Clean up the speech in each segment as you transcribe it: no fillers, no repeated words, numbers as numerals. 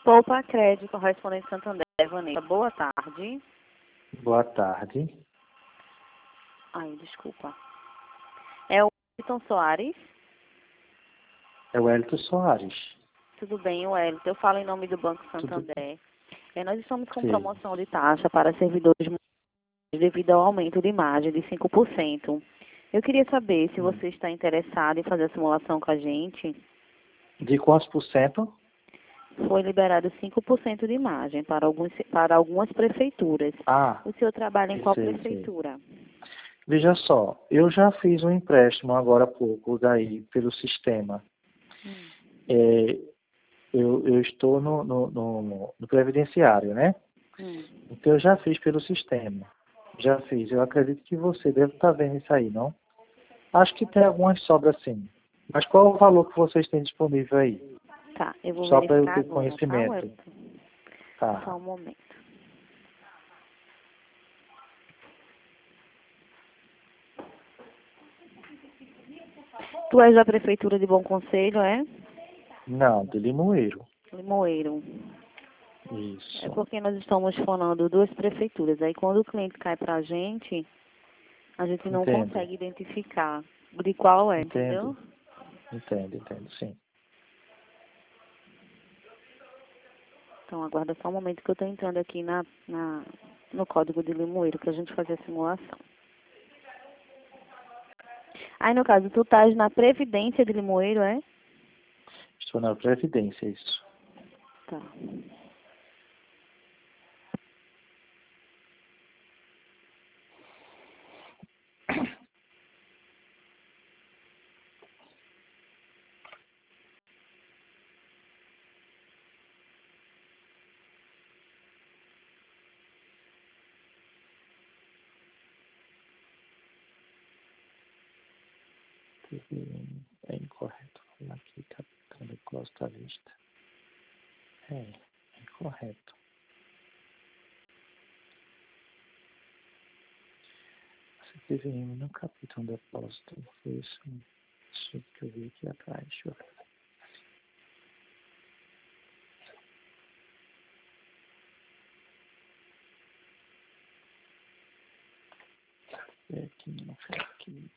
Poupa Crédito, correspondente Santander, Vanessa. Boa tarde. Boa tarde. Ai, desculpa. É o Wellington Soares? É o Wellington Soares. Tudo bem, Wellington. Eu falo em nome do Banco Santander. Nós estamos com promoção de taxa para servidores devido ao aumento de margem de 5%. Eu queria saber se você está interessado em fazer a simulação com a gente. De quantos por cento? Foi liberado 5% de margem para algumas prefeituras. O senhor trabalha em qual prefeitura? Veja só, eu já fiz um empréstimo agora há pouco daí pelo sistema. Eu estou no previdenciário, né? Então eu já fiz pelo sistema. Já fiz. Eu acredito que você deve estar vendo isso aí, não? Acho que tem algumas sobras sim. Mas qual o valor que vocês têm disponível aí? Tá, eu vou só para eu verificar ter agora, conhecimento. Tá. Só um momento. Tu és da Prefeitura de Bom Conselho, é? Não, de Limoeiro. Limoeiro. Isso. É porque nós estamos falando duas prefeituras. Aí quando o cliente cai pra gente, a gente não consegue identificar de qual é, entendeu? Entendo, sim. Então aguarda só um momento que eu estou entrando aqui no código de Limoeiro para a gente fazer a simulação. Aí no caso, tu estás na Previdência de Limoeiro, é? Estou na Previdência, isso. Tá. É incorreto falar aqui, capitão do Costa Vista. É incorreto. CPVM no capitão depósito. Foi isso que eu vi aqui atrás. Deixa eu ver aqui, não foi aqui.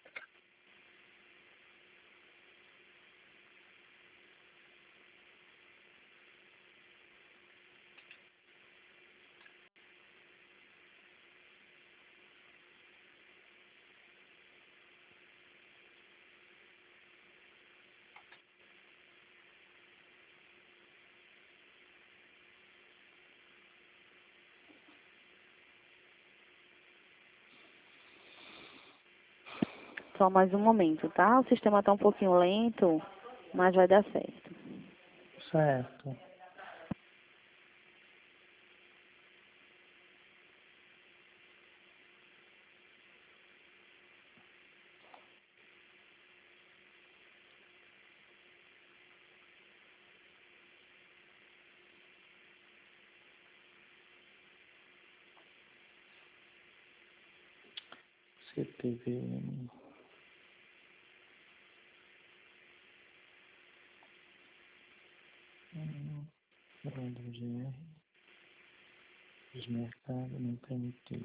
Só mais um momento, tá? O sistema está um pouquinho lento, mas vai dar certo. Certo. CPVM. Do GR. Os mercados não permitiram.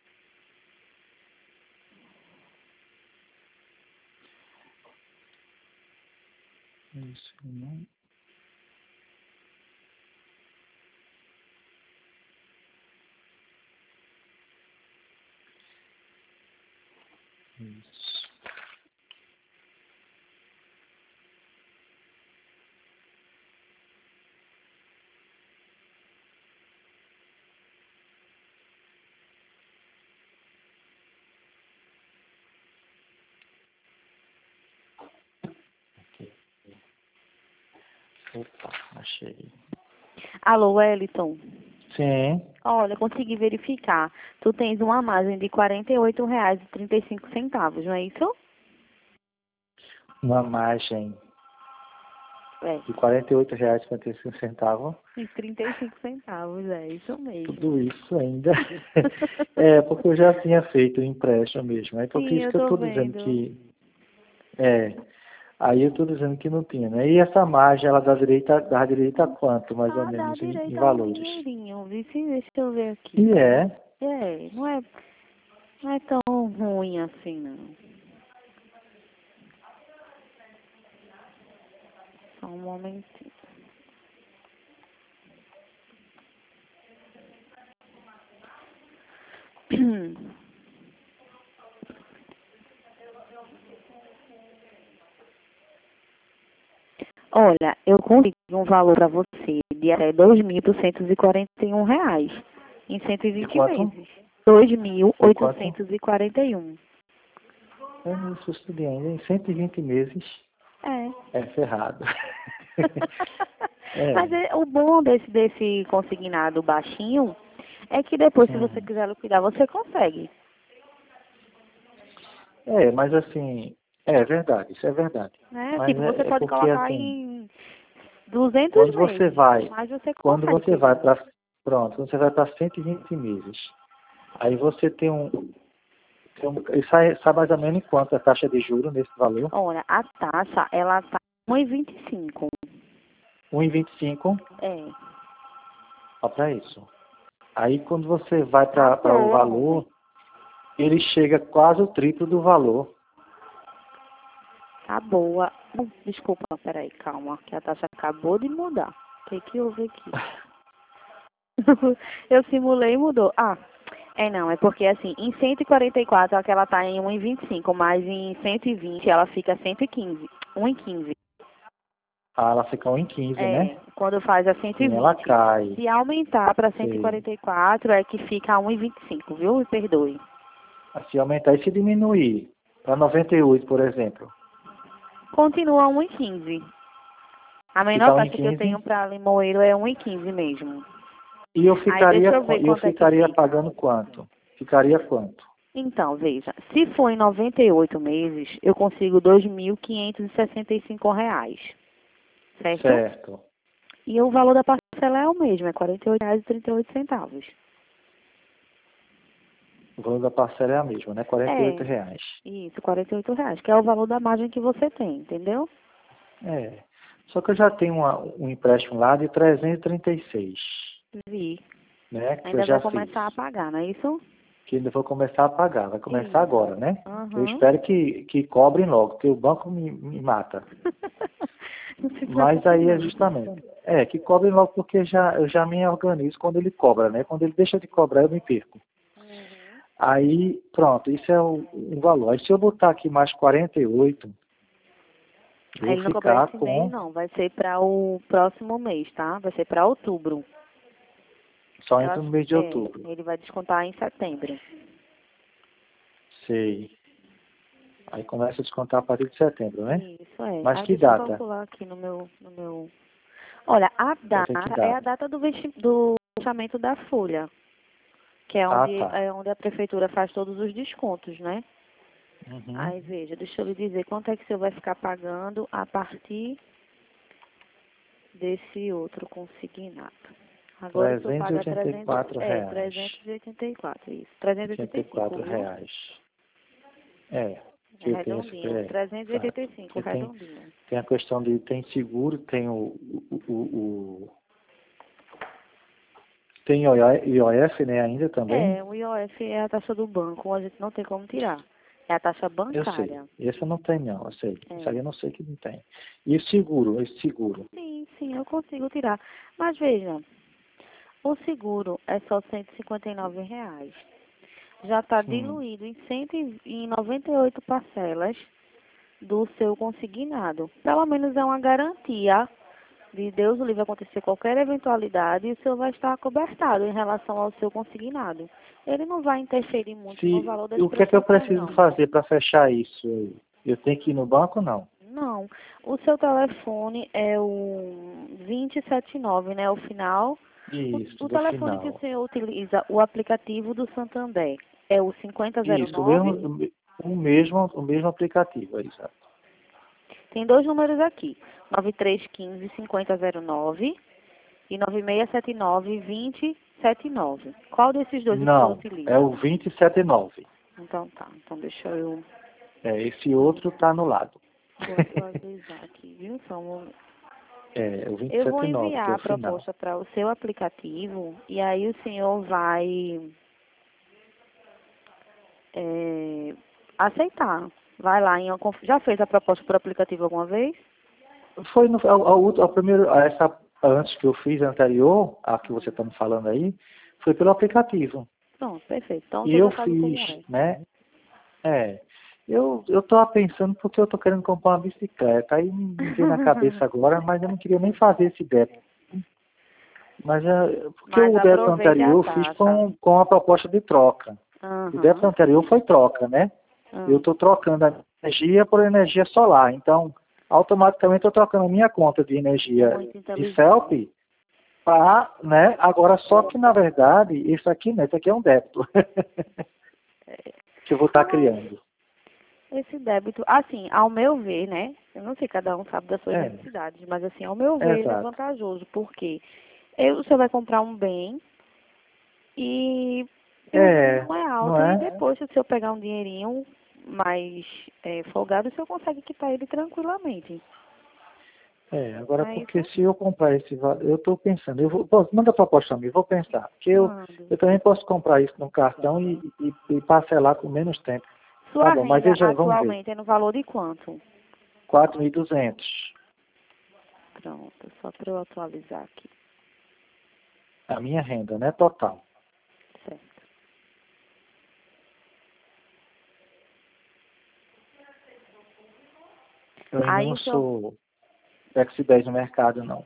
Isso não. Isso. Aqui. Opa, achei. Alô, Wellington? Sim. Olha, consegui verificar. Tu tens uma margem de R$ 48,35, não é isso? Uma margem É. de R$ 48,55. E 35 centavos, é isso mesmo. Tudo isso ainda. Porque eu já tinha feito o empréstimo mesmo. É por Sim, isso eu que eu tô estou dizendo vendo. que. Aí eu estou dizendo que não tinha, né? E essa margem, ela dá direito a quanto, mais ou Ah, dá menos, em direito a um valores? dinheirinho, viu? Deixa eu ver aqui. E é. Não é tão ruim assim, não. Só um momentinho. Olha, eu consigo um valor para você de até R$ 2.841 em De 120 quanto? meses. De quanto? 2.841. Isso estudei ainda em 120 meses. É. É ferrado. Mas É. o bom desse consignado baixinho é que depois, se você Uhum. quiser liquidar, você consegue. Mas assim, é verdade, isso é verdade. Né? Mas Tipo, você é pode porque colocar assim, em 200 quando você meses, vai, mas você quando consegue você vai liquidar. para, pronto, você vai para 120 meses, aí você e sai mais ou menos em quanto a taxa de juros nesse valor? Olha, a taxa, ela tá 1,25. 1,25 É. só para isso. Aí quando você vai Tá para o boa, homem. valor, ele chega quase o triplo do valor. Tá boa. Desculpa, peraí, calma, que a taxa acabou de mudar. O que houve aqui? Eu simulei e mudou. Ah, não, é porque assim, em 144 ela tá em 1,25, mas em 120 ela fica 115, 1,15. Ah, ela fica 1,15, né? Quando faz a Sim, ela 120. cai. Se aumentar para Sei. 144 é que fica a 1,25, viu? Me perdoe. Se aumentar e se diminuir para 98, por exemplo, Continua 1,15. A menor fica taxa que eu 1,15 tenho para Limoeiro é 1,15 mesmo. e Aí deixa eu ver eu quanto é que ficaria fica. pagando quanto? Ficaria quanto? Então, veja, se for em 98 meses, eu consigo R$ 2.565, certo? Certo. E o valor da parcela é o mesmo, é R$ 48,38. O valor da parcela é a mesma, né? R$ 48. É, isso, R$ 48, que é o valor da margem que você tem, entendeu? É. Só que eu já tenho um empréstimo lá de 336, Vi. né? Que eu Ainda vai já fiz. começar a pagar, não é isso? Que ainda vou começar a pagar. Vai começar Isso. agora, né? Eu Aham. espero que cobrem logo, porque o banco me mata. Não se Mas preocupe, aí é não. justamente. Que cobrem logo porque eu já me organizo quando ele cobra, né? Quando ele deixa de cobrar, eu me perco. Aí, pronto, isso é um valor. Aí se eu botar aqui mais 48, eu Aí vou ele não cobrar ficar esse mês, com não. Vai ser para o próximo mês, tá? Vai ser para outubro. só Eu entre no acho, mês de outubro. ele vai descontar em setembro. Sei. Aí começa a descontar a partir de setembro, né? Isso é. Mas Aí que deixa eu data? calcular aqui no meu. Olha, a Vai ser que data é a data? data do fechamento da folha, que é Ah, onde, tá. a prefeitura faz todos os descontos, né? Uhum. Aí veja, deixa eu lhe dizer quanto é que o senhor vai ficar pagando a partir desse outro consignado. Agora o senhor paga 300, R$ 384. 384, isso. Oitenta e 385, quatro viu? reais. É Que eu tenho esse redondinho, exato. 385, Porque redondinho. tem a questão de tem seguro, tem tem IOF, né, ainda também. O IOF é a taxa do banco, a gente não tem como tirar. É a taxa Eu sei. bancária. Esse não tem não, eu sei. Isso aí É. eu não sei que não tem. E o seguro, esse seguro. Sim, eu consigo tirar. Mas veja, o seguro é só R$ 159. Já está Sim. diluído em 98 parcelas do seu consignado. Pelo menos é uma garantia de Deus o livre acontecer qualquer eventualidade e o senhor vai estar cobertado em relação ao seu consignado. Ele não vai interferir muito no valor das O que é que eu prestações, preciso não. fazer para fechar isso aí? Eu tenho que ir no banco, não? Não. O seu telefone é o 2079, né? O final. Isso, O do telefone que o final. senhor utiliza, o aplicativo do Santander, é o Isso, 5009. o mesmo aplicativo, é exato. Tem dois números aqui, 9315-5009 e 9679-2079. Qual desses dois o senhor Não, é utiliza? o 279. Então tá, então deixa eu... Esse outro está no lado. Vou atualizar aqui, viu? Só um momento. O 27,9, Eu vou que é enviar o a final. proposta para o seu aplicativo e aí o senhor vai aceitar. Vai lá em já fez a proposta por aplicativo alguma vez? Foi a primeira, essa antes que eu fiz, a anterior, a que você está me falando aí, foi pelo aplicativo. Pronto, perfeito. Então o E senhor eu já sabe como fiz, é. né? Eu tô pensando porque eu tô querendo comprar uma bicicleta. Aí me veio na cabeça agora, mas eu não queria nem fazer esse débito. Mas porque Mas o débito aproveite a anterior eu fiz taxa. com a proposta de troca. O débito Aham. anterior foi troca, né? Eu estou trocando a energia por energia solar. Então, automaticamente eu estou trocando a minha conta de energia Muito de inteligente. CELP para, né? Agora, só que na verdade, isso aqui, né? Isso aqui é um débito que eu vou estar criando. Esse débito, assim, ao meu ver, né? Eu não sei, cada um sabe das suas É, necessidades, mas assim, ao meu ver, ele é exato. vantajoso, porque você vai comprar um bem e o É, não é não alto, e é? depois, se o senhor pegar um dinheirinho mais folgado, o senhor consegue quitar ele tranquilamente. Agora Não é porque isso? se eu comprar esse valor, eu estou pensando, manda a proposta a mim, vou pensar. Porque Mando. eu também posso comprar isso no cartão e parcelar com menos tempo. Tá Sua bom, mas renda veja, vamos ver. atualmente é no valor de quanto? 4.200. Pronto, só para eu atualizar aqui. A minha renda, né? Total. Certo. Eu ainda Aí não o senhor... sou ex-10 no mercado, não.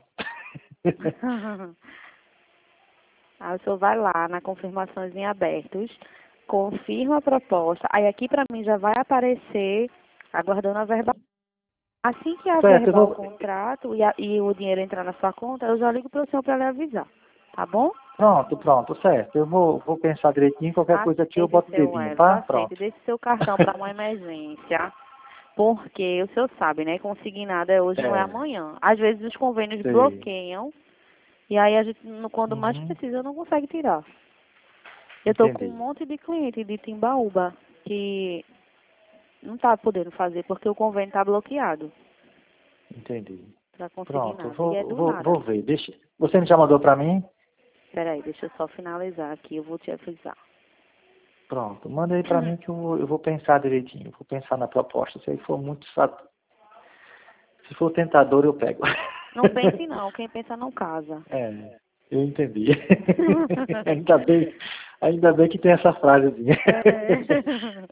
Aí o senhor vai lá na confirmações em abertos, confirma a proposta, aí aqui para mim já vai aparecer aguardando a verba. Assim que Certo, eu averbar o vou. contrato e o dinheiro entrar na sua conta, eu já ligo para o senhor para lhe avisar, tá bom? Pronto, certo. Eu vou pensar direitinho, qualquer coisa aqui eu Aceite, boto o seu dedinho, Wellington, tá? aceite. Pronto. Deixe seu cartão para uma emergência, porque o senhor sabe, né? Consignado é hoje, não é É, amanhã. Às vezes os convênios sei. bloqueiam e aí a gente, quando mais Uhum, precisa, não consegue tirar. Eu estou com um entendi. monte de cliente de Timbaúba que não está podendo fazer porque o convênio está bloqueado Entendi. para conseguir Pronto, nada. E é do vou nada. ver. Você me já mandou para mim? Peraí, deixa eu só finalizar aqui, eu vou te avisar. Pronto, manda aí para mim que eu vou pensar direitinho. Vou pensar na proposta. Se for muito se for tentador, eu pego. Não pense não, quem pensa não casa. Eu entendi. Ainda bem que tem essa frasezinha. É.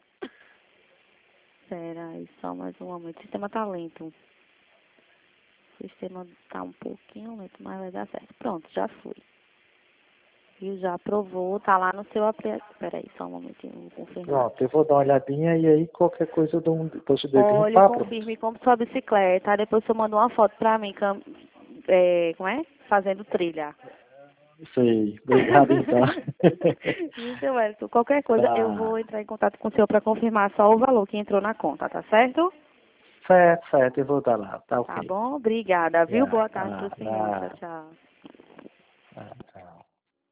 Peraí, só mais um momento. O sistema tá lento. O sistema tá um pouquinho lento, mas vai dar certo. Pronto, já foi. E já aprovou, tá lá no seu aplicativo. Peraí, só um momentinho, vou confirmar. Pronto, eu vou dar uma olhadinha e aí qualquer coisa eu dou depois o dedinho, Olha, tá? Pronto. confirme como sua bicicleta. Depois você manda uma foto pra mim, como é? Fazendo trilha. Sei. Obrigado então. Viu, seu Wellington? Qualquer coisa, eu vou Tá. entrar em contato com o senhor pra confirmar só o valor que entrou na conta, tá certo? Certo, eu vou dar lá. Tá Tá ok. bom? Obrigada, viu? Boa tarde pro senhor. Tchau, Nada. tchau. Nada.